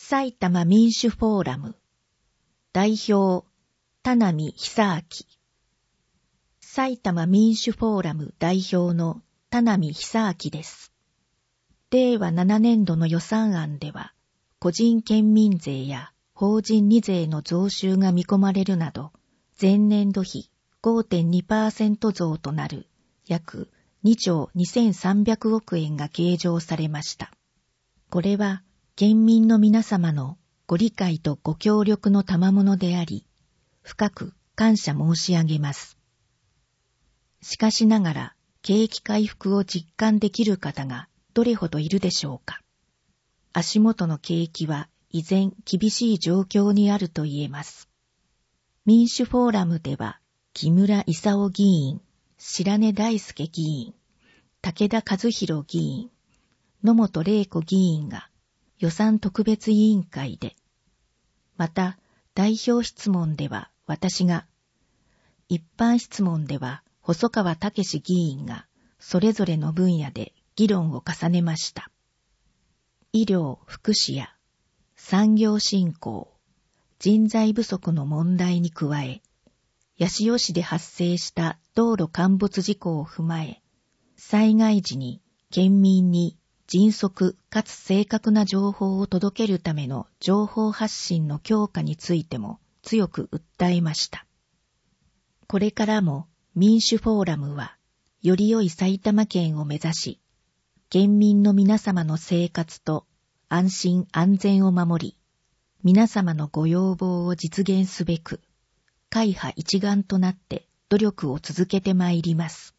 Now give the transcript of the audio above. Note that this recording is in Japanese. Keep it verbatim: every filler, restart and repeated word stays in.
埼玉民主フォーラム代表田波久明。埼玉民主フォーラム代表の田波久明です。れいわななねんどの予算案では、個人県民税や法人に税の増収が見込まれるなど、前年度比 ごてんにパーセント 増となる約にちょうにせんさんびゃくおくえんが計上されました。これは県民の皆様のご理解とご協力の賜物であり、深く感謝申し上げます。しかしながら、景気回復を実感できる方がどれほどいるでしょうか。足元の景気は依然厳しい状況にあると言えます。民主フォーラムでは、木村勲議員、白根大輔議員、武田和弘議員、野本玲子議員が予算特別委員会で、また代表質問では私が、一般質問では細川武議員がそれぞれの分野で議論を重ねました。医療・福祉や産業振興、人材不足の問題に加え、八潮市で発生した道路陥没事故を踏まえ、災害時に県民に迅速かつ正確な情報を届けるための情報発信の強化についても強く訴えました。これからも民主フォーラムはより良い埼玉県を目指し、県民の皆様の生活と安心安全を守り、皆様のご要望を実現すべく、会派一丸となって努力を続けてまいります。